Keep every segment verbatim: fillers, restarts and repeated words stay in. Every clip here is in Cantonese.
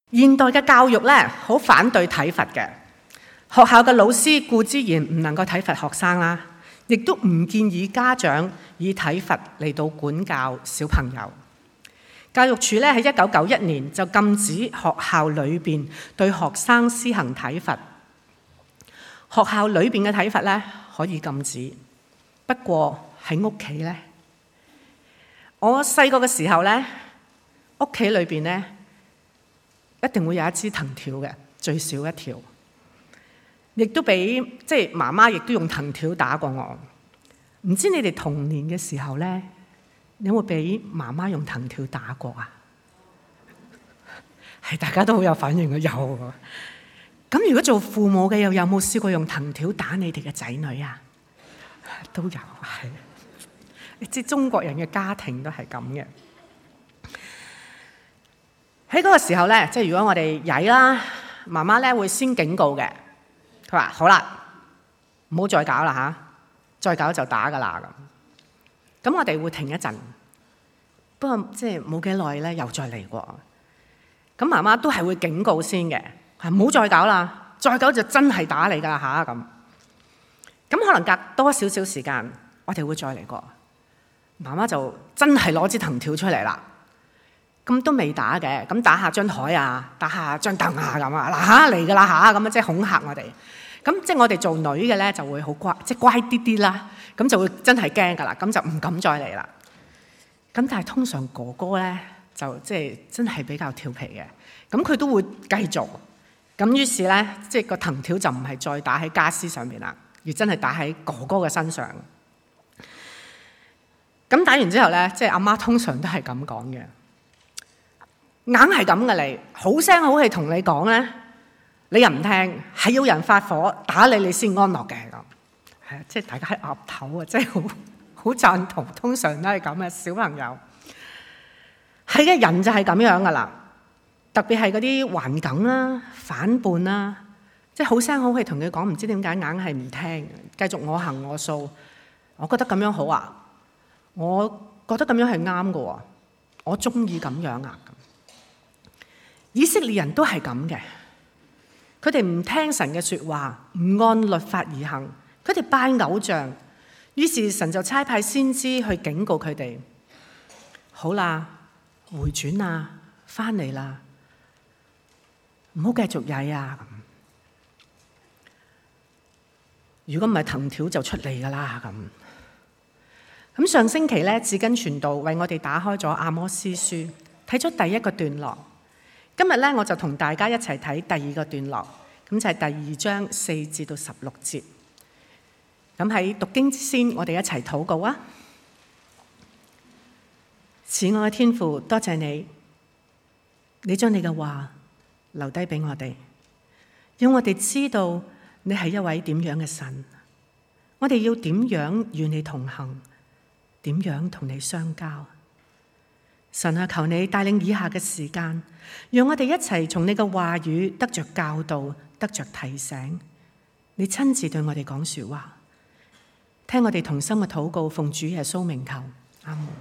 現代嘅教育咧，好反對體罰嘅。學校嘅老師固之然唔能夠體罰學生啦，亦都唔建議家長以體罰嚟到管教小朋友。教育署咧喺一九九一年就禁止學校裏邊對學生施行體罰。學校裏邊嘅體罰咧可以禁止，不過喺屋企咧，我細個嘅時候咧，屋企裏邊咧，一定會有一支藤條嘅，最少一條，亦都俾即係媽媽亦都用藤條打過我。唔知你哋童年嘅時候咧，有冇俾媽媽用藤條打過啊？係大家都好有反應嘅，有。咁如果做父母嘅又有冇試過用藤條打你哋嘅仔女啊？都有，係。你知中國人嘅家庭都係咁嘅。喺嗰個時候咧，即係如果我哋曳啦，媽媽咧會先警告嘅。佢話：好啦，唔好再搞啦嚇，再搞就打噶啦咁。咁我哋會停一陣，不過即係冇幾耐咧，又再嚟過。咁媽媽都係會警告先嘅，係唔好再搞啦，再搞就真係打你噶啦嚇咁。咁可能隔多少少時間，我哋會再嚟過。媽媽就真係攞支藤條出嚟啦。咁都未打嘅，咁打下張台啊，打下張凳啊咁啊，嗱嚇嚟噶啦嚇，咁啊即係恐嚇我哋。咁即係我哋做女嘅咧就會好乖，即係乖啲啲啦。咁就會真係驚噶啦，咁就唔敢再嚟啦。咁但係通常哥哥咧就即係真係比較調皮嘅，咁佢都會繼續。咁於是咧，即係個藤條就唔係再打喺家私上面啦，而真係打喺哥哥嘅身上。咁打完之後咧，即係阿媽通常都係咁講嘅。硬係咁嘅你，好聲好氣同你講咧，你又唔聽，係要人發火打你，你先安樂嘅咁。係啊，即係大家喺岌頭啊，即係好好贊同。通常都係咁嘅小朋友，係嘅人就係咁樣噶啦。特別係嗰啲頑梗啦、反叛啦，即係好聲好氣同佢講，唔知點解硬係唔聽，繼續我行我素。我覺得咁樣好啊，我覺得咁樣係啱嘅喎，我中意咁樣啊。以色列人都係咁嘅，佢哋唔聽神嘅說話，唔按律法而行，佢哋拜偶像，於是神就差派先知去警告佢哋：好啦，回轉啊，翻嚟啦，唔好繼續曳啊！如果唔係藤條就出嚟噶啦咁。咁上星期咧，志根傳道為我哋打開咗阿摩司書，睇咗第一個段落。今日咧，我就同大家一齊睇第二個段落，咁就係第二章四至到十六節。咁喺讀經之先，我哋一齊禱告啊！慈愛嘅天父，多謝你，你將你嘅話留低俾我哋，讓我哋知道你係一位點樣嘅神，我哋要點樣與你同行，點樣同你相交。神啊，求你帶領以下嘅時間，讓我哋一齊從你嘅話語得着教導，得着提醒。你親自對我哋講說話，聽我哋同心嘅禱告，奉主耶穌名求，阿門。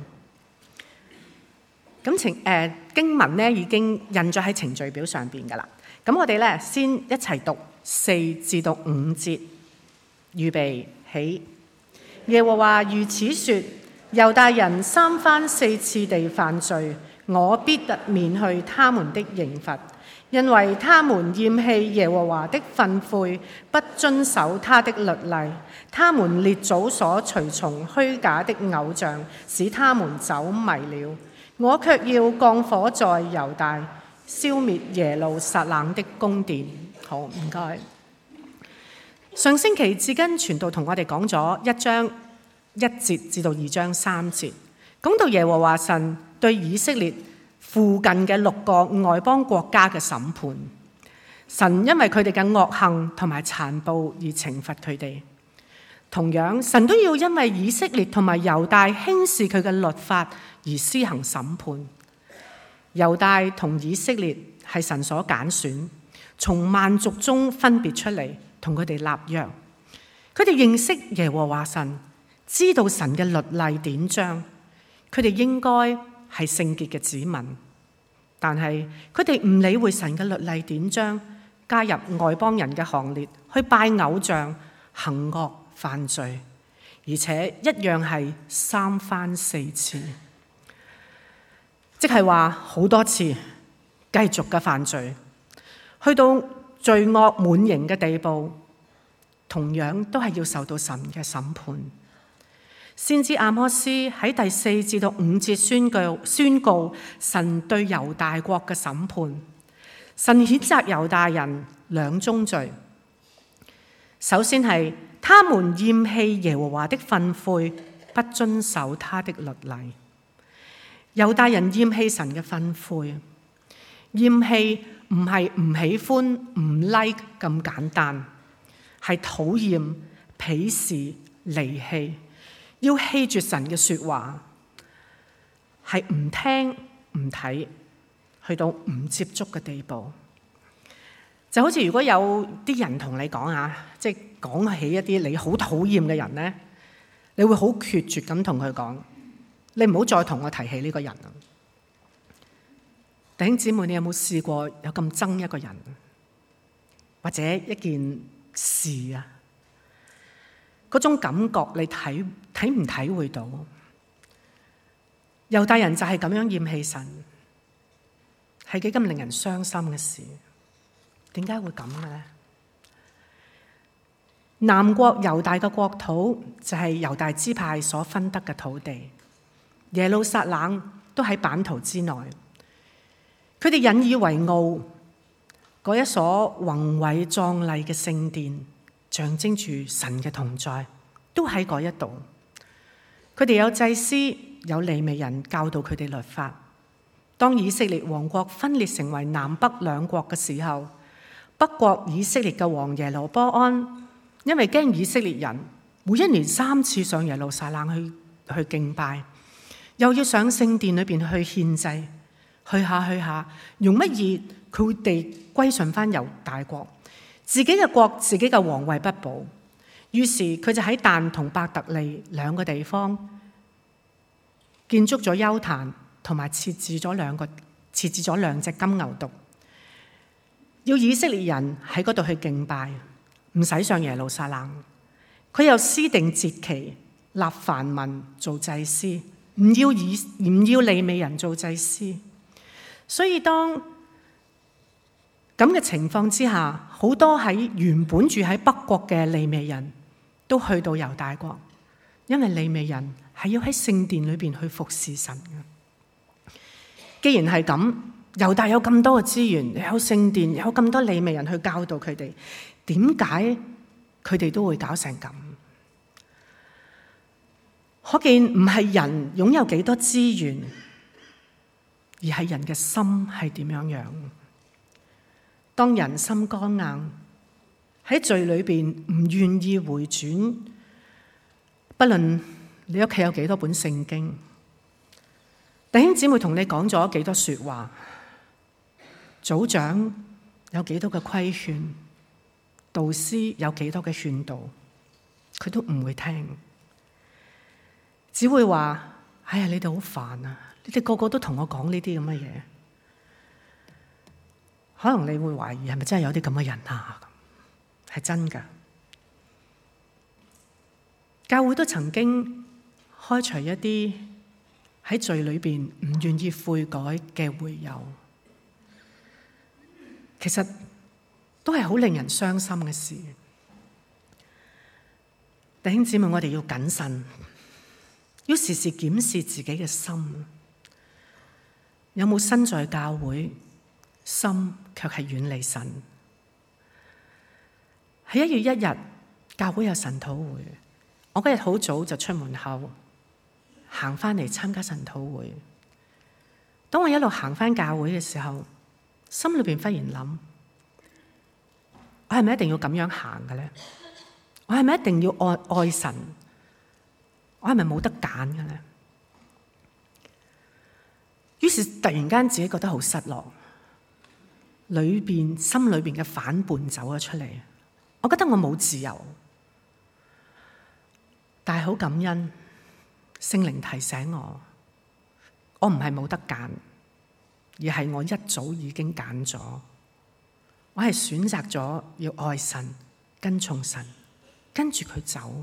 咁程誒經文咧已經印咗喺程序表上邊噶啦。咁我哋咧先一齊讀四至到五節，預備起。耶和華如此說：猶大人三番四次地犯罪，我必特免去他們的刑罰，因為他們厭棄耶和華的訓誨，不遵守他的律例。他們列祖所隨從虛假的偶像，使他們走迷了。我卻要降火在猶大，消滅耶路撒冷的宮殿。好，唔該。上星期志根傳道同我哋講咗一章一節至到二章三節，講到耶和華神對以色列附近嘅六個外邦國家嘅審判。神因為佢哋嘅惡行同埋殘暴而懲罰佢哋。同樣，神都要因為以色列同埋猶大輕視佢嘅律法而施行審判。猶大同以色列係神所揀選，從萬族中分別出嚟，同佢哋立約。佢哋認識耶和華神，知道神嘅律例典章，佢哋應該係聖潔嘅子民。 但係佢哋唔理會神嘅律例典章，加入外邦人嘅行列，去拜偶像、行惡犯罪，而且一樣係三番四次，即係話好多次繼續嘅犯罪，去到罪惡滿盈嘅地步，同樣都係要受到神嘅審判。先知阿摩司喺第四至到五節宣告宣告神對猶大國嘅審判。神譴責猶大人兩宗罪。首先係他們厭棄耶和華的訓誨，不遵守他的律例。猶大人厭棄神嘅訓誨，厭棄唔係唔喜歡、唔 like 咁簡單，係討厭、鄙視、離棄。要棄絕神嘅說話，係唔聽唔睇，去到唔接觸嘅地步。就好似如果有啲人同你講啊，即係講起一啲你好討厭嘅人咧，你會好決絕咁同佢講，你唔好再同我提起呢個人啊！弟兄姊妹，你有冇試過有咁憎一個人，或者一件事啊？嗰種感覺你體體唔體會到？猶大人就係咁樣厭棄神，係幾咁令人傷心嘅事。點解會咁嘅咧？南國猶大嘅國土就係猶大支派所分得嘅土地，耶路撒冷都喺版圖之內。佢哋引以為傲嗰一所宏偉壯麗嘅聖殿，象徵住神嘅同在，都喺嗰一度。佢哋有祭司，有利未人教導佢哋律法。當以色列王國分裂成為南北兩國嘅時候，北國以色列嘅王耶羅波安，因為驚以色列人每一年三次上耶路撒冷去去敬拜，又要上聖殿裏邊去獻祭，去下去下，用乜嘢佢哋歸順翻猶大國？自己嘅國，自己嘅皇位不保，於是佢就喺但同伯特利兩個地方建築咗邱壇，同埋設置咗兩個設置咗兩隻金牛犢，要以色列人喺嗰度去敬拜，唔使上耶路撒冷。佢又私定節期，立凡民做祭司，唔要以唔要利未人做祭司。所以當咁嘅情況之下，好多喺原本住喺北國嘅利未人都去到猶大國，因為利未人係要喺聖殿裏邊去服侍神嘅。既然係咁，猶大有咁多嘅資源，有聖殿，有咁多利未人去教導佢哋，點解佢哋都會搞成咁？可見唔係人擁有幾多資源，而係人嘅心係點樣樣。當人心剛硬，喺罪裏邊唔願意回轉，不論你屋企有幾多本聖經，弟兄姊妹同你講咗幾多說話，組長有幾多嘅規勸，導師有幾多嘅勸導，佢都唔會聽，只會話：哎呀，你哋好煩啊！你哋個個都同我講呢啲咁嘅嘢。可能你會懷疑係咪真係有啲咁嘅人啊？係真㗎。教會都曾經開除一啲喺罪裏邊唔願意悔改嘅會友，其實都係好令人傷心嘅事。弟兄姊妹，我哋要謹慎，要時時檢視自己嘅心，有冇身在教會，心卻係遠離神。喺一月一日，教會有神禱會，我嗰日好早就出門口，行翻嚟參加神禱會。當我一路行翻教會嘅時候，心裏邊忽然諗：我係咪一定要咁樣行嘅咧？我係咪一定要愛愛神？我係咪冇得揀嘅咧？於是突然間自己覺得好失落。裏邊心裏邊嘅反叛走咗出嚟，我覺得我冇自由，但係好感恩聖靈提醒我，我唔係冇得揀， 而係我一早已經揀咗。我係選擇咗要愛神、跟從神，跟住佢走。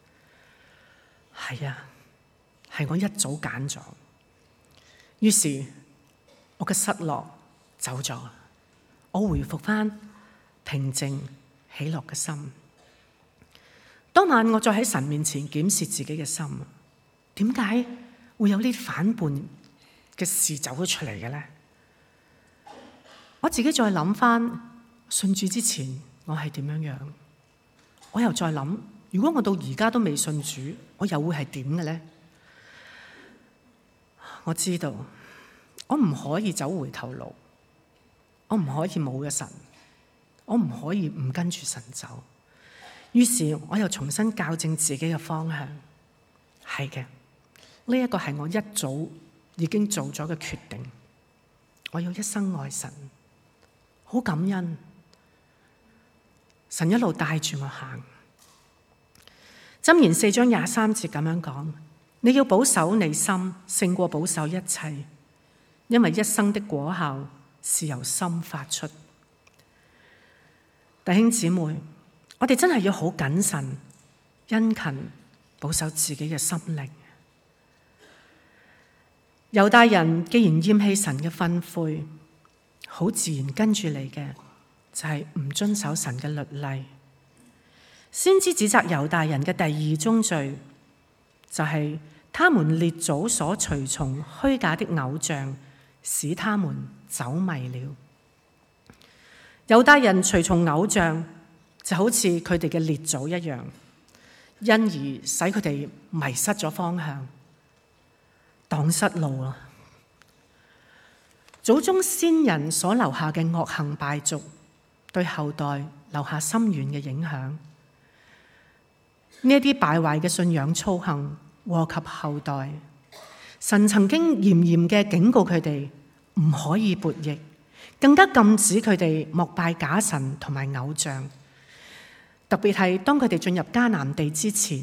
係啊，係我一早揀咗。於是我嘅失落走咗，我回復返平靜喜樂嘅心。當晚我再喺神面前檢視自己嘅心，點解會有呢啲反叛嘅事走咗出嚟嘅呢？我自己再諗翻信主之前我係點樣樣，我又再諗，如果我到而家都未信主，我又會係點嘅呢？我知道我唔可以走回頭路，我唔可以冇咗神，我唔可以唔跟住神走。於是我又重新校正自己嘅方向。係嘅，呢一個係我一早已經做咗嘅決定。我要一生愛神，好感恩神一路帶住我行。箴言四章廿三節咁樣講：你要保守你心，勝過保守一切，因為一生的果效是由心發出。弟兄姊妹，我哋真係要好謹慎、殷勤保守自己嘅心靈。猶大人既然厭棄神嘅訓誨，好自然跟住嚟嘅就係唔遵守神嘅律例。先知指責猶大人嘅第二宗罪就係他們列祖所隨從虛假的偶像，使他們走迷了。猶大人隨從偶像就好似佢哋嘅列祖一樣，因而使佢哋迷失咗方向，蕩失路啦。祖宗先人所留下嘅惡行敗俗，對後代留下深遠嘅影響。呢一啲敗壞嘅信仰操行禍及後代。神曾經嚴嚴嘅警告佢哋唔可以悖逆，更加禁止佢哋膜拜假神同埋偶像。特別係當佢哋進入迦南地之前，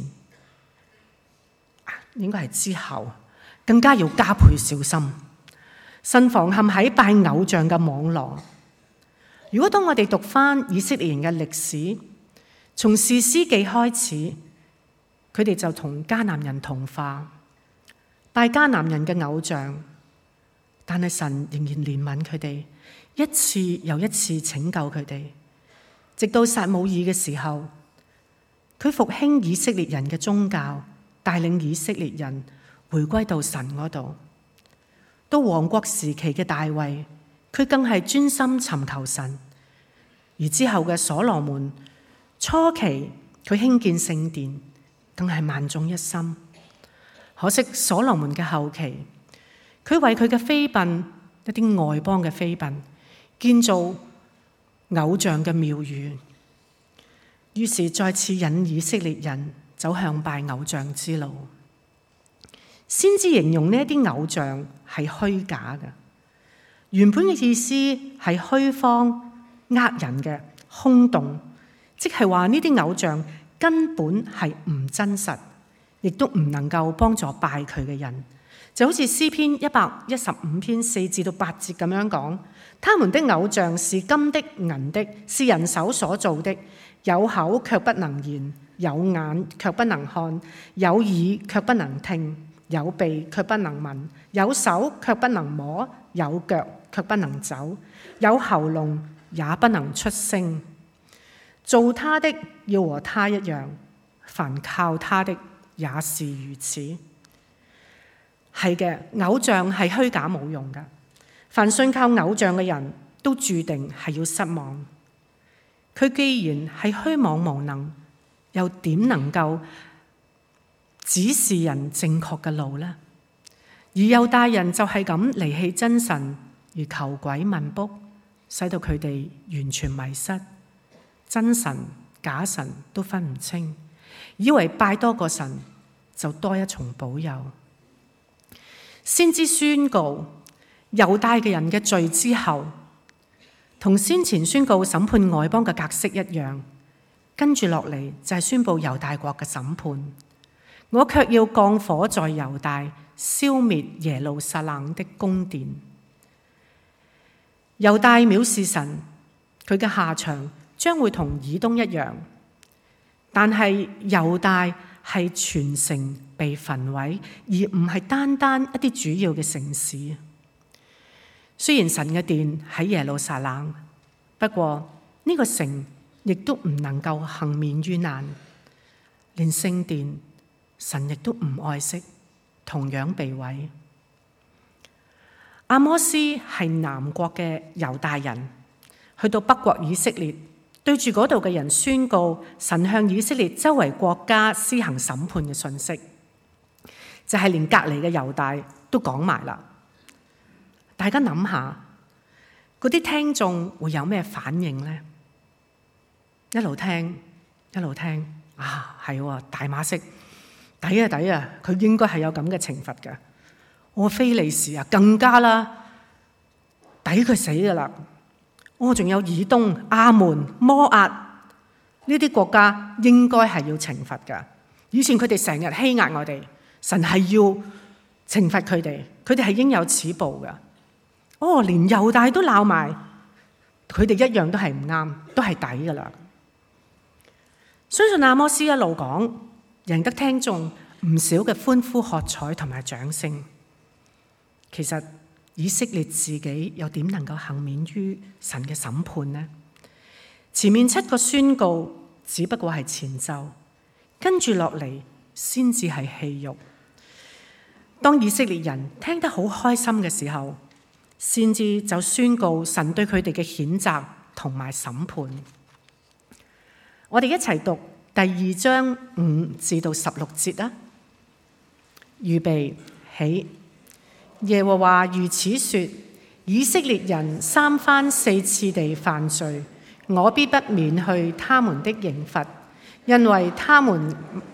應該係之後，更加要加倍小心。慎防陷喺拜偶像嘅網絡。如果當我哋讀翻以色列人嘅歷史，從士師記開始，佢哋就同迦南人同化，拜迦南人嘅偶像，但係神仍然憐憫佢哋，一次又一次拯救佢哋。直到撒母耳嘅時候，佢復興以色列人嘅宗教，帶領以色列人回歸到神嗰度。到王國時期嘅大衛，佢更係專心尋求神。而之後嘅所羅門，初期佢興建聖殿，更係萬眾一心。可惜所羅門嘅後期，佢為佢嘅妃嬪，一啲外邦嘅妃嬪，建造偶像嘅廟宇，於是再次引以色列人走向拜偶像之路。先知形容呢一啲偶像係虛假嘅，原本嘅意思係虛謊、呃人嘅、空洞，即係話呢啲偶像根本係唔真實，亦都唔能夠幫助拜佢嘅人。就好似詩篇一百一十五篇四至到八節咁樣講，他們的偶像是金的、銀的，是人手所造的，有口卻不能言，有眼卻不能看，有耳卻不能聽，有鼻卻不能聞，有手卻不能摸，有腳卻不能走，有喉嚨也不能出聲。造他的要和他一樣，凡靠他的也是如此。係嘅，偶像係虛假冇用㗎。凡信靠偶像嘅人都注定係要失望。佢既然係虛妄無能，又點能夠指示人正確嘅路呢？而猶大人就係咁離棄真神，而求鬼問卜，使到佢哋完全迷失，真神假神都分唔清，以為拜多個神就多一重保佑。先知宣告猶大嘅人嘅罪之後，同先前宣告審判外邦嘅格式一樣，跟住落嚟就係宣布猶大國嘅審判。我卻要降火在猶大，消滅耶路撒冷的宮殿。 猶大藐視神，佢嘅下場將會同以東一樣。但係猶大係全城被焚毀，而唔係單單一啲主要嘅城市。雖然神嘅殿喺耶路撒冷，不過呢個城亦都唔能夠幸免於難，連聖殿神亦都唔愛惜，同樣被毀。阿摩斯係南國嘅猶大人，去到北國以色列，對住嗰度嘅人宣告神向以色列周圍國家施行審判嘅訊息，就係連隔離嘅猶大都講埋啦。大家諗下，嗰啲聽眾會有咩反應呢？一路聽一路聽，啊係喎，大馬色抵啊抵啊，佢應該係有咁嘅懲罰㗎。我非利士啊，更加啦，抵佢死噶啦！我仲有以東、亞門、摩押呢啲國家，應該係要懲罰噶。以前佢哋成日欺壓我哋，神係要懲罰佢哋，佢哋係應有此報噶。哦，連猶大都鬧埋，佢哋一樣都係唔啱，都係抵噶啦。相信阿摩斯一路講，贏得聽眾唔少嘅歡呼喝彩同埋掌聲。其實以色列自己又點能夠幸免於神嘅審判呢？前面七個宣告只不過係前奏，跟住落嚟先至係戲肉。當以色列人聽得好開心嘅時候，先至就宣告神對佢哋嘅譴責同埋審判。我哋一齊讀第二章五至到十六節啊！預備起。耶和華如此說：以色列人三番四次地犯罪，我必不免去他們的刑罰，因為他們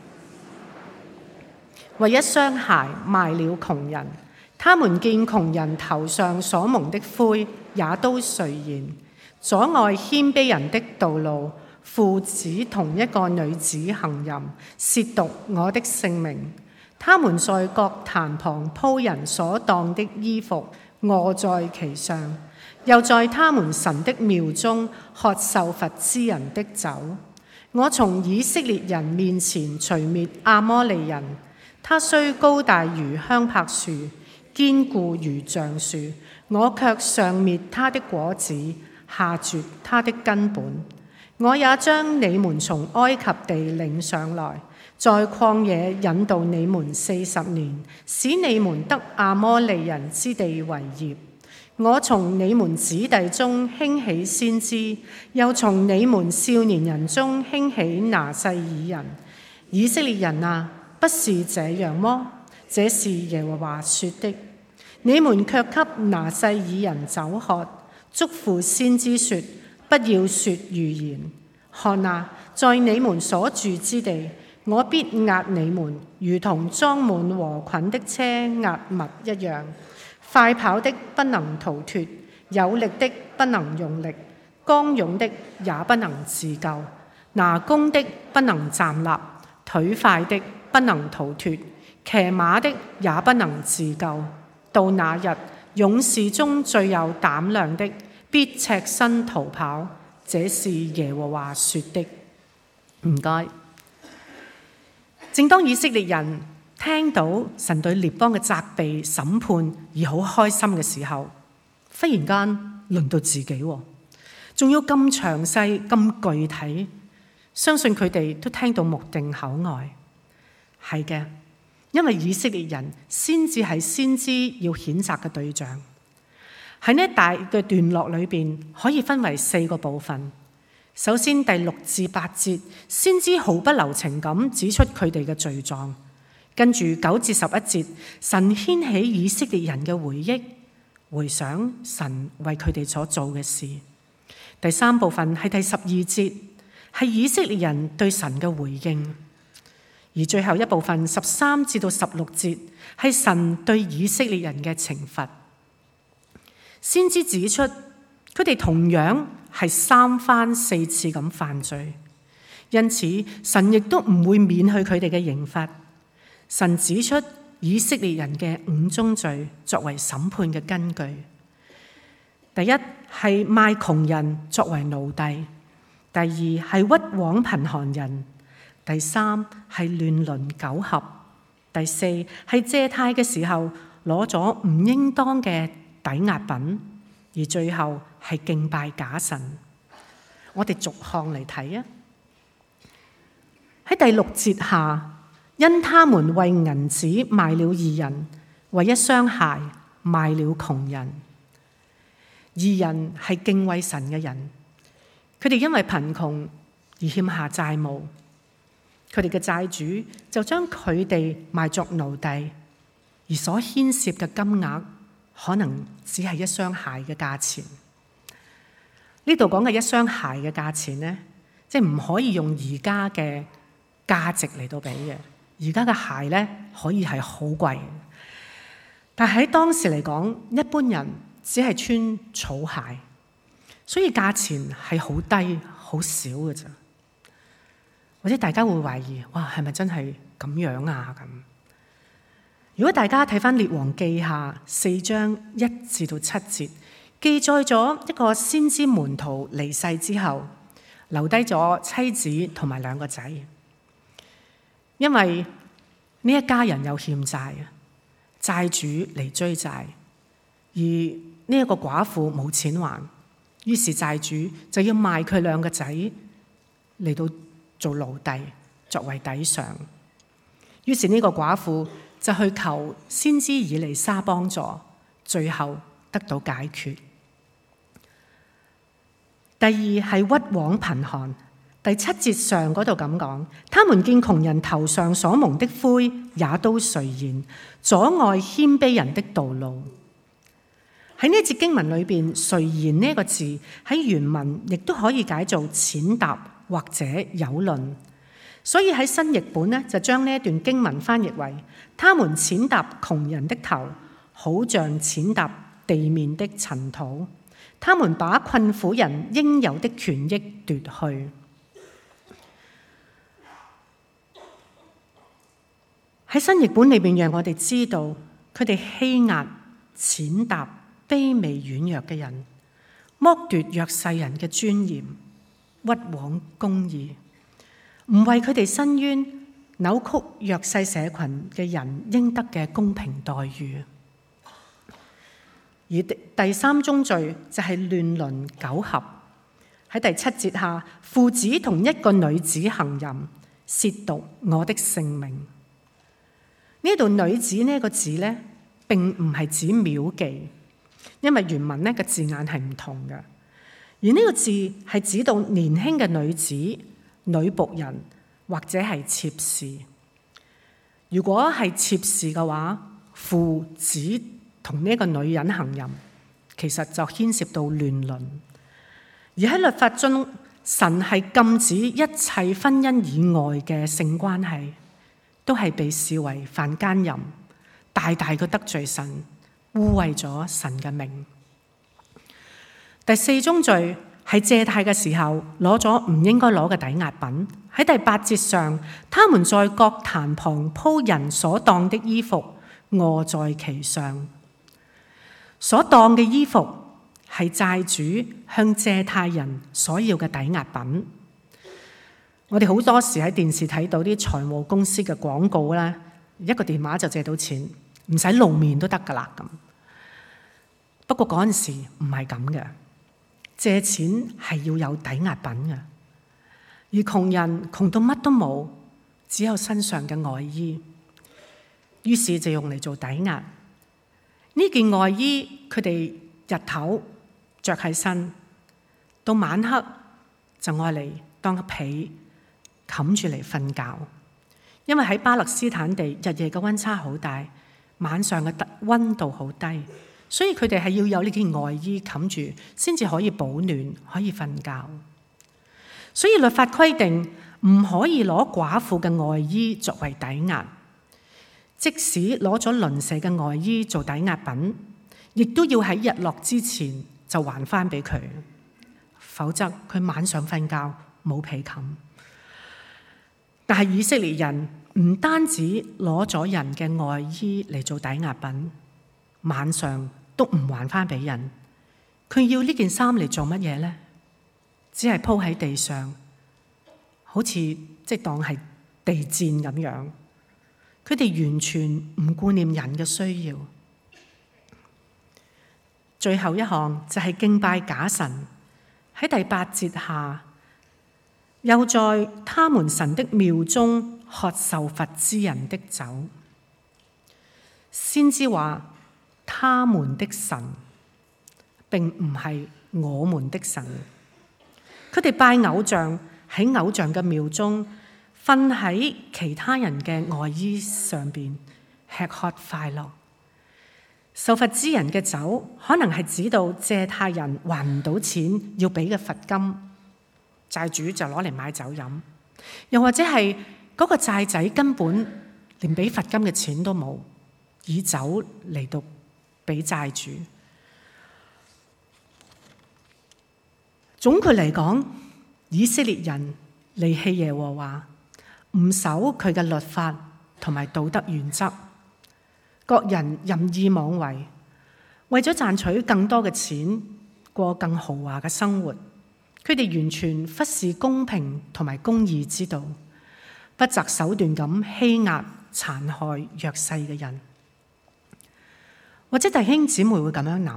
為一雙鞋賣了窮人，他們見窮人頭上所蒙的灰，也都垂涎，阻礙謙卑人的道路，父子同一個女子行淫，褻瀆我的聖名。他們在各壇旁鋪人所當的衣服，臥在其上，又在他們神的廟中喝受罰之人的酒。我從以色列人面前除滅亞摩利人，他雖高大如香柏樹，堅固如橡樹，我卻上滅他的果子，下絕他的根本。我也將你們從埃及地領上來，在曠野引導你們四十年，使你們得亞摩利人之地為業。我從你們子弟中興起先知，又從你們少年人中興起拿細耳人。以色列人啊，不是這樣麼？這是耶和華說的。你們卻給拿細耳人酒喝，囑咐先知說：不要說預言。看啊，在你們所住之地，我必壓你們，如同裝滿禾捆的車壓物一樣。快跑的不能逃脫，有力的不能用力，剛勇的也不能自救，拿弓的不能站立，腿快的不能逃脫，騎馬的也不能自救。到那日，勇士中最有膽量的必赤身逃跑。這是耶和華說的。唔該。正當以色列人聽到神對列邦嘅責備、審判而好開心嘅時候，忽然間輪到自己，仲要咁詳細、咁具體，相信佢哋都聽到目定口呆。係嘅，因為以色列人先至係先知要譴責嘅對象。喺呢大嘅段落裏邊，可以分為四個部分。首先第六至八節，先知毫不留情咁指出佢哋嘅罪狀。跟住九至十一節，神掀起以色列人嘅回憶，回想神為佢哋所做嘅事。第三部分係第十二節，係以色列人對神嘅回應。而最後一部分十三至到十六節，係神對以色列人嘅懲罰。先知指出，佢哋同樣係三番四次咁犯罪，因此神亦都唔會免去佢哋嘅刑罰。神指出以色列人嘅五宗罪作為審判嘅根據。 第一係賣窮人作為奴隸，第二係屈枉貧寒人，第三係亂倫苟合，第四係借貸嘅時候攞咗唔應當嘅抵押品，而最後係敬拜假神。我哋逐項嚟睇啊。喺第六節下，因他們為銀子賣了義人，為一雙鞋賣了窮人。義人係敬畏神嘅人，佢哋因為貧窮而欠下債務，佢哋嘅債主就將佢哋賣作奴隸，而所牽涉嘅金額可能只係一雙鞋嘅價錢。呢度講嘅一雙鞋嘅價錢呢，即係唔可以用而家嘅價值嚟到比嘅。而家嘅鞋呢，可以係好貴，但係喺當時嚟講，一般人只係穿草鞋，所以價錢係好低、好少嘅咋。或者大家會懷疑，哇，係咪真係咁樣啊？咁如果大家睇翻《列王記下》四章一至到七節，記載咗一個先知門徒離世之後，留低咗妻子同埋兩個仔，因為呢一家人有欠債啊，債主嚟追債，而呢一個寡婦冇錢還，於是債主就要賣佢兩個仔嚟到做奴隸，作為抵償。於是呢個寡婦就去求先知以利沙幫助，最後得到解決。第二係屈枉貧寒。第七節上嗰度咁講，他們見窮人頭上所蒙的灰，也都垂涎，阻礙謙卑人的道路。喺呢節經文裏邊，垂涎呢個字喺原文亦都可以解做踐踏或者蹂躪，所以喺新譯本呢，就將呢一段經文翻譯為：他們踐踏窮人的頭，好像踐踏地面的塵土；他們把困苦人應有的權益奪去。喺新譯本裏邊，讓我哋知道佢哋欺壓、踐踏卑微軟弱嘅人，剝奪弱勢人嘅尊嚴，屈枉公義，唔為佢哋伸冤，扭曲弱勢社群嘅人應得嘅公平待遇。而第三宗罪就係亂倫苟合。喺第七節下，父子同一個女子行淫，褻瀆我的聖名。呢度女子呢個字呢，並唔係指廟妓，因為原文呢個字眼係唔同嘅。而呢個字係指到年輕嘅女子、女僕人或者係妾侍。如果係妾侍嘅話，父子同呢一個女人行淫，其實就牽涉到亂倫。而喺律法中，神係禁止一切婚姻以外嘅性關係，都係被視為犯奸淫，大大嘅得罪神，污穢咗神嘅名。第四宗罪係借貸嘅時候攞咗唔應該攞嘅抵押品。喺第八節上，他們在各壇旁鋪人所當的衣服，臥在其上。所當嘅衣服係債主向借貸人所要嘅抵押品。我哋好多時喺電視睇到啲財務公司嘅廣告咧，一個電話就借到錢，唔使露面都得噶啦咁。不過嗰陣時唔係咁嘅，借錢係要有抵押品嘅。而窮人窮到乜都冇，只有身上嘅外衣，於是就用嚟做抵押。呢件外衣佢哋日頭着喺身，到晚黑就愛嚟當個被冚住嚟瞓覺，因為喺巴勒斯坦地日夜嘅溫差好大，晚上嘅溫度好低，所以佢哋係要有呢件外衣冚住，先至可以保暖，可以瞓覺。所以律法規定唔可以攞寡婦嘅外衣作為抵押，即使攞咗鄰舍嘅外衣做抵押品，亦都要喺日落之前就還翻俾佢，否則佢晚上瞓覺冇被冚。但係以色列人唔單止攞咗人嘅外衣嚟做抵押品，晚上都唔還翻俾人， 佢要呢件衫嚟做乜嘢呢？只係鋪喺地上，好似即係當係地墊咁樣。佢哋完全唔顧念人嘅需要。最後一項就係敬拜假神。喺第八節下，又在他們神的廟中喝受罰之人的酒。先知話他們的神並唔係我們的神。佢哋拜偶像，喺偶像嘅廟中瞓喺其他人嘅外衣上邊吃喝快樂。受罰之人嘅酒可能係指到借貸人還唔到錢要俾嘅罰金，債主就攞嚟買酒飲，又或者係嗰個債仔根本連俾罰金嘅錢都冇，以酒嚟到俾債主。總括嚟講，以色列人離棄耶和華，唔守佢嘅律法同埋道德原則。各人任意妄為，為咗賺取更多嘅錢，過更豪華嘅生活。佢哋完全忽視公平同埋公義之道，不擇手段咁欺壓、殘害弱勢嘅人。或者弟兄姊妹會咁樣諗：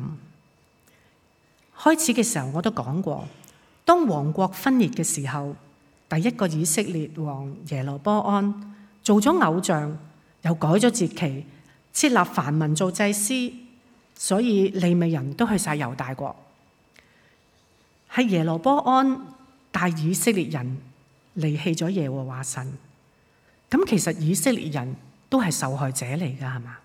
開始嘅時候我都講過，當王國分裂嘅時候，第一個以色列王耶羅波安做咗偶像，又改咗節期，設立凡民做祭司，所以利未人都去晒猶大國。係耶羅波安帶以色列人離棄咗耶和華神。咁其實以色列人都係受害者嚟㗎，係嘛？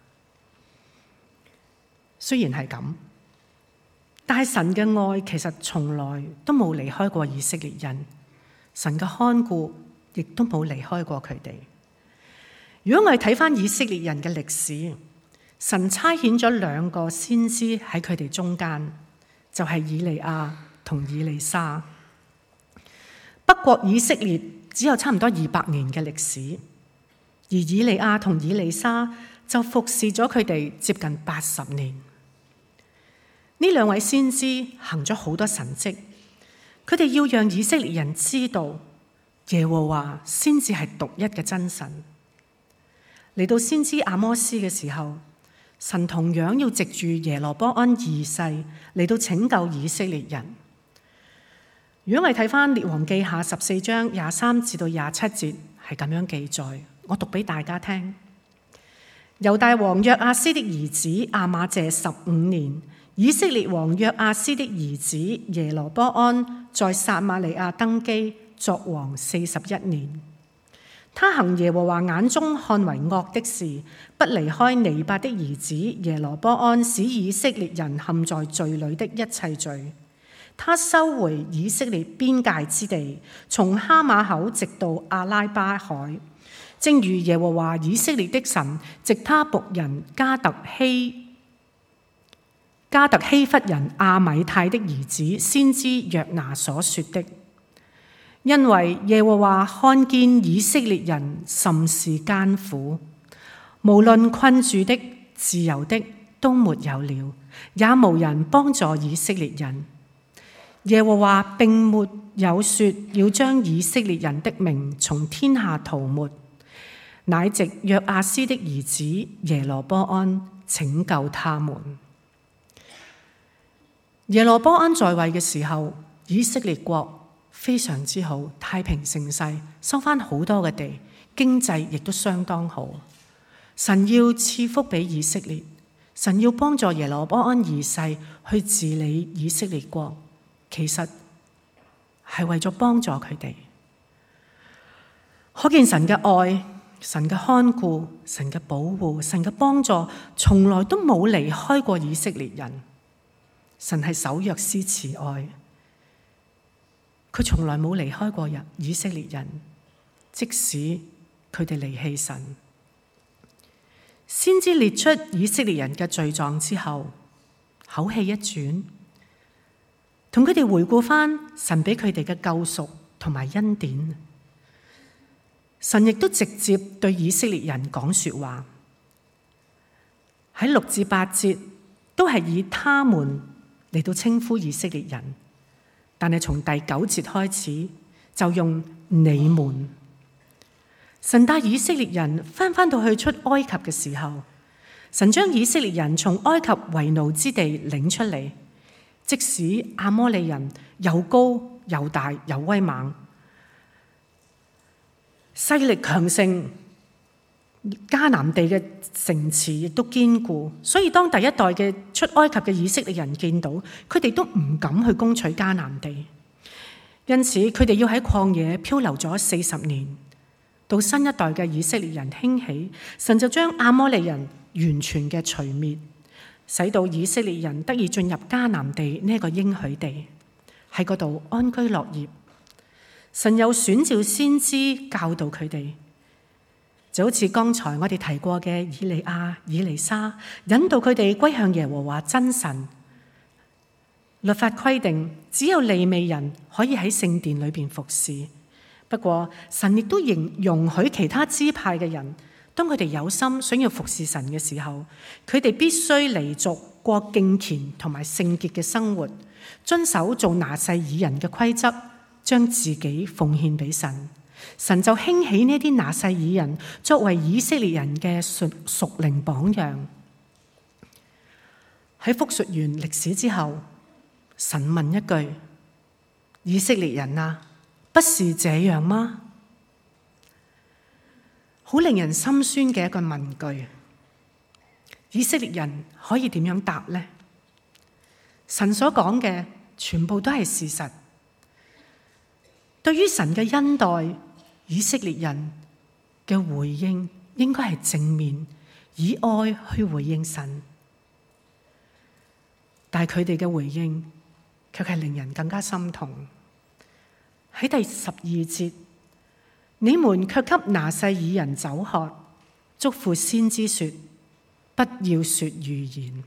雖然係咁，但係神嘅愛其實從來都冇離開過以色列人，神嘅看顧亦都冇離開過佢哋。如果我哋睇翻以色列人嘅歷史，神差遣咗兩個先知喺佢哋中間，就係以利亞同以利沙。不過以色列只有差唔多二百年嘅歷史，而以利亞同以利沙就服侍咗佢哋接近八十年。呢兩位先知行咗好多神蹟，佢哋要讓以色列人知道耶和華先至係獨一嘅真神。嚟到先知阿摩斯嘅時候，神同樣要藉住耶羅波安二世嚟到拯救以色列人。如果我哋睇翻列王記下十四章廿三至到廿七節，係咁樣記載，我讀俾大家聽。猶大王約阿斯的兒子亞瑪謝十五年，以色列王約阿斯的兒子耶羅波安在撒瑪利亞登基作王四十一年。他行耶和華眼中看為惡的事，不離開尼八的兒子耶羅波安使以色列人陷在罪裏的一切罪。他收回以色列邊界之地，從哈馬口直到阿拉巴海，正如耶和華以色列的神藉他僕人加特希加特希弗人亞米泰的兒子先知約拿所說的。因為耶和華看見以色列人甚是艱苦，無論困住的、自由的都沒有了，也無人幫助以色列人。耶和華並沒有說要將以色列人的名從天下塗抹，乃藉約阿斯的兒子耶羅波安拯救他們。耶羅波安在位嘅時候，以色列國非常之好，太平盛世，收翻好多嘅地，經濟亦都相當好。神要賜福俾以色列，神要幫助耶羅波安二世去治理以色列國，其實係為咗幫助佢哋。可見神嘅愛、神嘅看顧、神嘅保護、神嘅幫助，從來都冇離開過以色列人。神係守約施慈愛。佢從來冇離開過人以色列人，即使佢哋離棄神。先知列出以色列人嘅罪狀之後，口氣一轉，同佢哋回顧翻神俾佢哋嘅救贖同埋恩典。神亦都直接對以色列人講說話，喺六至八節都係以他們嚟到稱呼以色列人，但係從第九節開始就用你們。神帶以色列人翻返到去出埃及嘅時候，神將以色列人從埃及為奴之地領出嚟，即使亞摩利人又高又大又威猛，勢力強盛，迦南地嘅城池亦都堅固，所以當第一代嘅出埃及嘅以色列人見到，佢哋都唔敢去攻取迦南地，因此佢哋要喺曠野漂流咗四十年，到新一代嘅以色列人興起，神就將亞摩利人完全嘅除滅，使到以色列人得以進入迦南地呢個應許地，喺嗰度安居樂業。神又選召先知教導佢哋，就好似剛才我哋提過嘅以利亞、以利沙，引導佢哋歸向耶和華真神。律法規定只有利未人可以喺聖殿裏邊服侍，不過神亦都容容許其他支派嘅人，當佢哋有心想要服侍神嘅時候，佢哋必須離俗過敬虔同埋聖潔嘅生活，遵守做拿細耳人嘅規則，將自己奉獻俾神。神就興起呢啲拿細耳人作為以色列人嘅屬屬靈榜樣。喺複述完歷史之後，神問一句：以色列人啊，不是這樣嗎？好令人心酸嘅一個問句。以色列人可以點樣答呢？神所講嘅全部都係事實。對於神嘅恩待，以色列人嘅回應應該係正面，以愛去回應神。但係佢哋嘅回應卻係令人更加心痛。喺第十二節，你們卻給拿細耳人酒喝，囑咐先知說：不要說預言。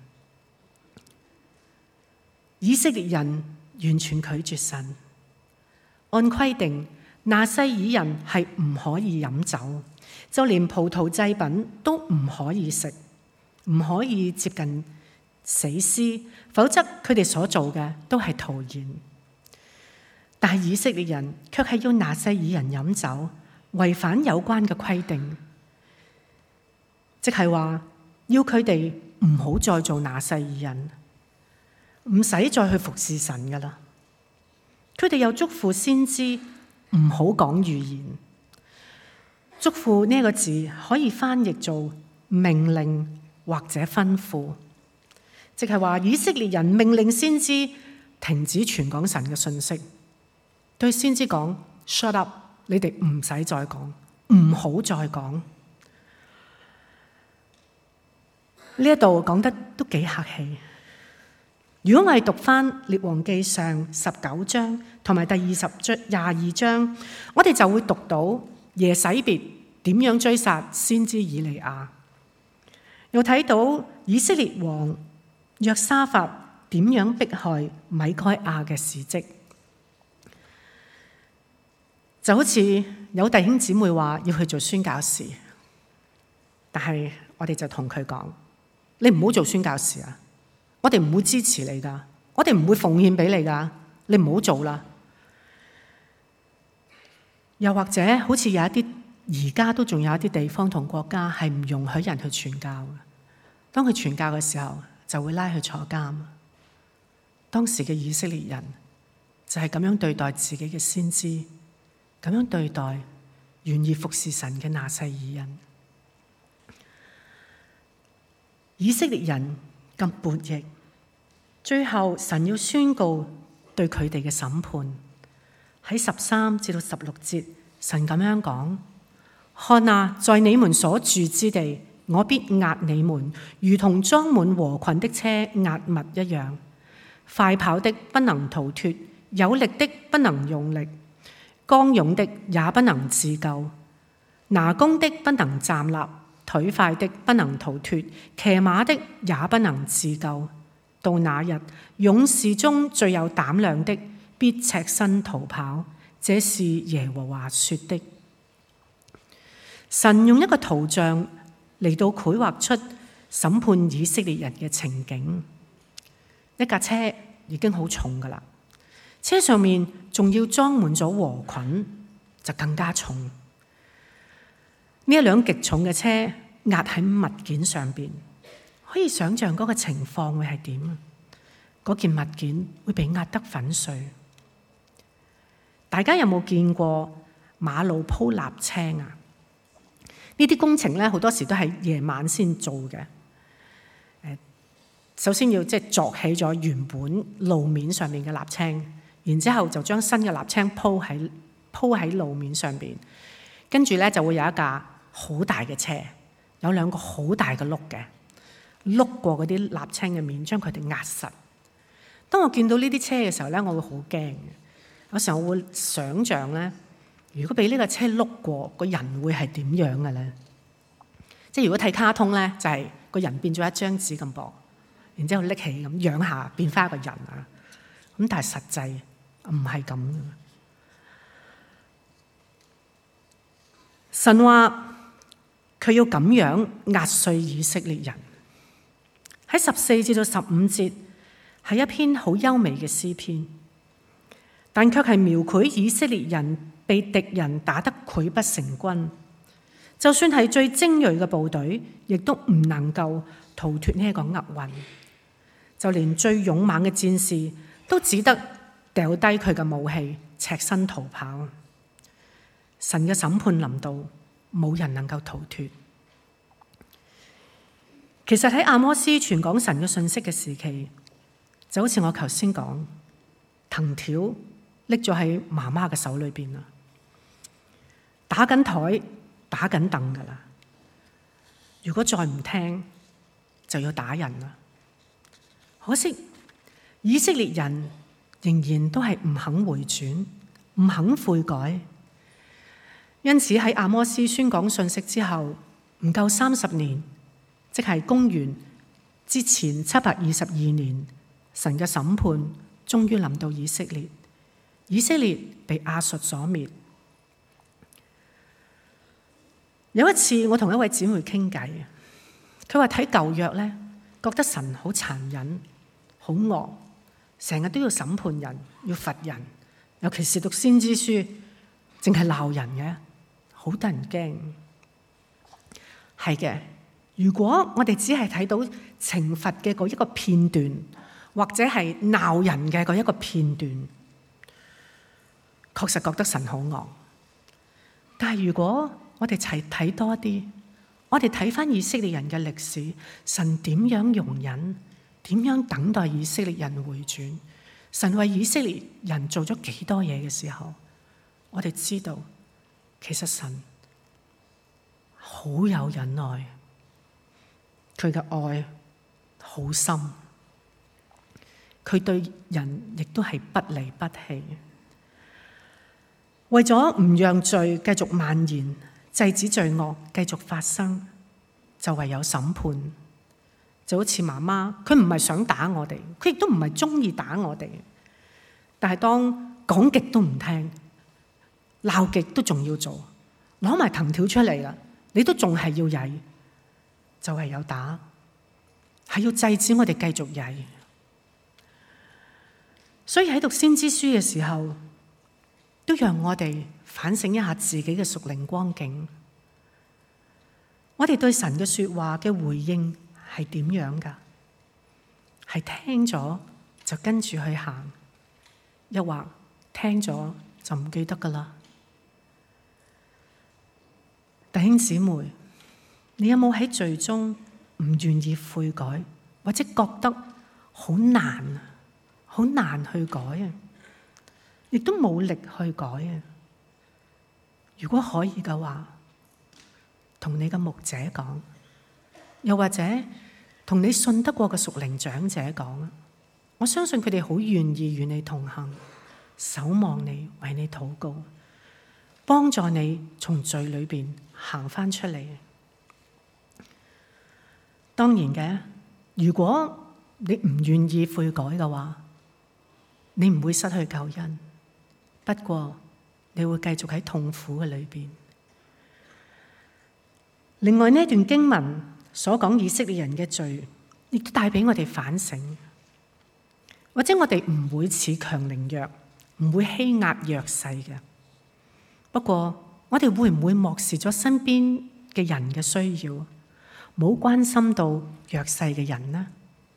以色列人完全拒絕神。按規定，拿細耳人係唔可以飲酒，就連葡萄製品都唔可以食，唔可以接近死屍，否則佢哋所做嘅都係徒然。但係以色列人卻係要拿細耳人飲酒，違反有關嘅規定，即係話要佢哋唔好再做拿細耳人，唔使再去服侍神噶啦。佢哋又囑咐先知唔好講預言。囑咐呢個字可以翻譯做命令或者吩咐，即係話以色列人命令先知停止傳講神嘅信息，對先知講 shut up， 你哋唔使再講，唔好再講。呢一度講得都幾客氣。如果我哋讀翻《列王記上》十九章同埋第二十章廿二章，我哋就會讀到耶洗別點樣追殺先知以利亞，又睇到以色列王約沙法點樣迫害米該亞嘅事蹟。就好似有弟兄姊妹話要去做宣教士，但係我哋就同佢講：你唔好做宣教士啊！我哋唔會支持你噶，我哋唔會奉獻俾你噶，你唔好做啦。又或者好似有一啲而家都仲有一啲地方同國家係唔容許人去傳教嘅，當佢傳教嘅時候就會拉去坐監。當時嘅以色列人就係咁樣對待自己嘅先知，咁樣對待願意服侍神嘅拿細耳人。以色列人咁悖逆，最後神要宣告對佢哋嘅審判。喺十三至到十六節，神咁樣講：看啊，在你們所住之地，我必壓你們，如同裝滿禾捆的車壓物一樣。快跑的不能逃脫，有力的不能用力，剛勇的也不能自救，拿弓的不能站立，腿快的不能逃脫，騎馬的也不能自救。到那日，勇士中最有膽量的必赤身逃跑，這是耶和華說的。神用一個圖像嚟到繪畫出審判以色列人嘅情景。一架車已經好重噶啦，車上面仲要裝滿咗禾捆，就更加重。呢一輛極重嘅車壓喺物件上邊，可以想象嗰個情況會係點？嗰件物件會被壓得粉碎。大家有冇見過馬路鋪瀝青啊？呢啲工程咧，好多時都係夜晚先做嘅。誒，首先要即係鑿起咗原本路面上面嘅瀝青，然之後就將新嘅瀝青鋪喺鋪喺路面上邊，跟住咧就會有一架好大嘅車，有兩個好大嘅轆嘅，碌過嗰啲瀝青嘅面，將佢哋壓實。當我見到呢啲車嘅時候咧，我會好驚嘅。有時候我會想像咧，如果俾呢個車碌過，個人會係點樣嘅咧？即係如果睇卡通咧，就係個人變咗一張紙咁薄，然之後拎起咁仰下變翻一個人啊！咁但係實際唔係咁嘅。神話佢要咁樣壓碎以色列人。喺十四至到十五節係一篇好優美嘅詩篇，但卻係描繪以色列人被敵人打得潰不成軍。就算係最精銳嘅部隊，亦都唔能夠逃脫呢一個厄運。就連最勇猛嘅戰士都只得掉低佢嘅武器，赤身逃跑。神嘅審判臨到，冇人能夠逃脫。其實喺阿摩司傳講神嘅信息嘅時期，就好似我頭先講，藤條拎咗喺媽媽嘅手裏邊啦，打緊台打緊凳噶啦。如果再唔聽，就要打人啦。可惜以色列人仍然都係唔肯回轉，唔肯悔改。因此喺阿摩司宣講信息之後，唔夠三十年，即係公元之前七百二十二年，神嘅審判終於臨到以色列。以色列被亞述所滅。有一次我同一位姊妹傾偈，佢話睇舊約咧，覺得神好殘忍、好惡，成日都要審判人、要罰人，尤其是讀先知書，淨係鬧人嘅，好得人驚。係嘅，如果我哋只係睇到懲罰嘅嗰一個片段，或者係鬧人嘅嗰一個片段，確實覺得神好惡。但係如果我哋齊睇多啲，我哋睇返以色列人嘅歷史，神點樣容忍，點樣等待以色列人回轉，神為以色列人做咗幾多嘢嘅時候，我哋知道其實神好有忍耐，佢嘅愛好深，佢對人亦都係不離不棄。為咗唔讓罪繼續蔓延，制止罪惡繼續發生，就唯有審判。就好似媽媽，佢唔係想打我哋，佢亦都唔係中意打我哋，但係當講極都唔聽，鬧極都仲要做，攞埋藤條出嚟啦，你都仲係要曳，就係有打，係要制止我哋繼續曳。所以喺讀先知書嘅時候，都讓我哋反省一下自己嘅屬靈光景。我哋對神嘅說話嘅回應係點樣㗎？係聽咗就跟住去行，又或聽咗就唔記得㗎喇？弟兄姊妹，你有冇喺罪中唔願意悔改，或者覺得好難，好難去改啊？亦都冇力去改啊！如果可以嘅話，同你嘅牧者講，又或者同你信得過嘅屬靈長者講，我相信佢哋好願意與你同行，守望你，為你禱告，幫助你從罪裏邊行返出嚟。當然嘅，如果你唔願意悔改嘅話，你唔會失去救恩。不過你會繼續喺痛苦嘅裏邊。另外，呢段經文所講以色列人嘅罪，亦都帶俾我哋反省。 或者我哋唔會似強凌弱，唔會欺壓弱勢嘅。不過我哋會唔會漠視咗身邊嘅人嘅需要，冇關心到弱勢嘅人呢？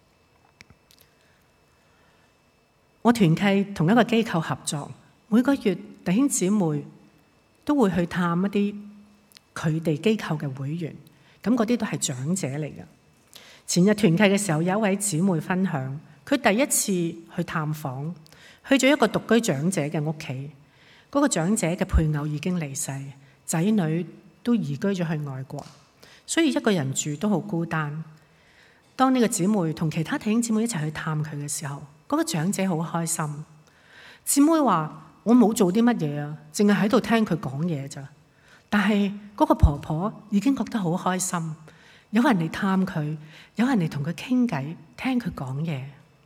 我團契同一個機構合作，每個月弟兄姊妹都會去探一啲佢哋機構嘅會員，咁嗰啲都係長者嚟嘅。前日團契嘅時候，有一位姊妹分享，佢第一次去探訪，去咗一個獨居長者嘅屋企。嗰個長者嘅配偶已經離世，仔女都移居咗去外國，所以一個人住都好孤單。當呢個姊妹同其他弟兄姊妹一齊去探佢嘅時候，嗰個長者好開心。姊妹話：我冇做啲乜嘢啊，淨係喺度聽佢講嘢咋。但係嗰個婆婆已經覺得好開心，有人嚟探佢，有人嚟同佢傾偈，聽佢講嘢。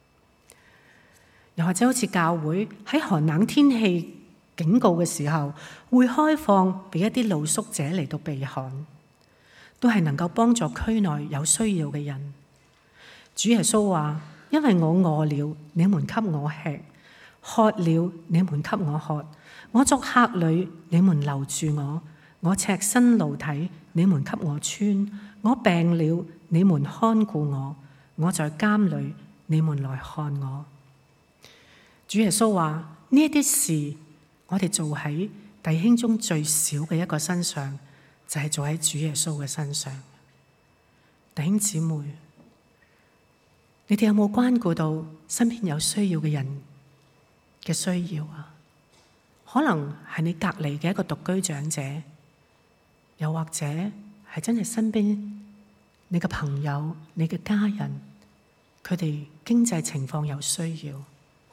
又或者好似教會喺寒冷天氣警告嘅時候，會開放俾一啲露宿者嚟到避寒，都係能夠幫助區內有需要嘅人。主耶穌話：因為我餓了，你們給我吃；渴了，你們給我喝；我作客旅，你們留住我；我赤身露體，你們給我穿；我病了，你們看顧我；我在監裏，你們來看我。主耶穌話：呢一啲事，我哋做喺弟兄中最少嘅一個身上，就係做喺主耶穌嘅身上。弟兄姊妹，你哋有冇關顧到身邊有需要嘅人嘅需要啊？可能係你隔離嘅一個獨居長者，又或者係真係身邊你嘅朋友、你嘅家人，佢哋經濟情況有需要。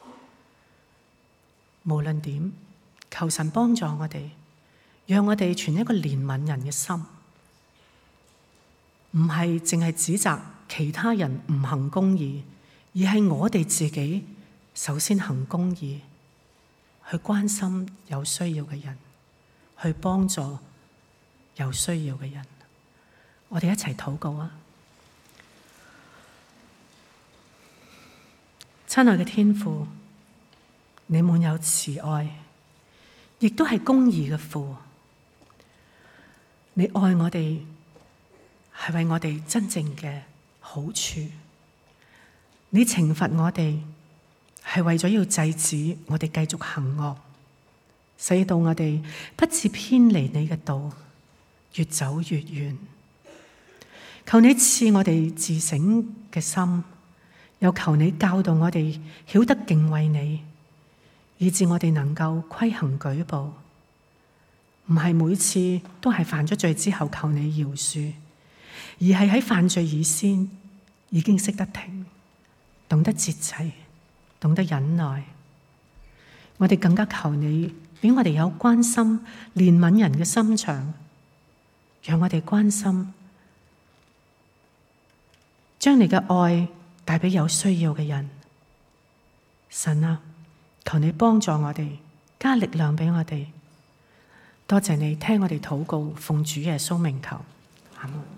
無論點，求神幫助我哋，讓我哋存一個憐憫人嘅心，唔係淨係指責其他人唔行公義，而係我哋自己首先行公義，去關心有需要嘅人，去幫助有需要嘅人。我哋一齊禱告啊！親愛嘅天父，你滿有慈愛，亦都係公義嘅父。你愛我哋，係為我哋真正嘅好處。你懲罰我哋，係為咗要制止我哋繼續行惡，使到我哋不致偏離你嘅道，越走越遠。求你賜我哋自省嘅心，又求你教導我哋曉得敬畏你，以致我哋能夠規行矩步，唔係每次都係犯咗罪之後求你饒恕，而係喺犯罪以先已經識得停，懂得節制，懂得忍耐。我哋更加求你俾我哋有關心憐憫人嘅心腸，讓我哋關心，將你嘅愛帶俾有需要嘅人。神啊，求你幫助我哋，加力量俾我哋。多謝你聽我哋禱告，奉主耶穌名求，阿們。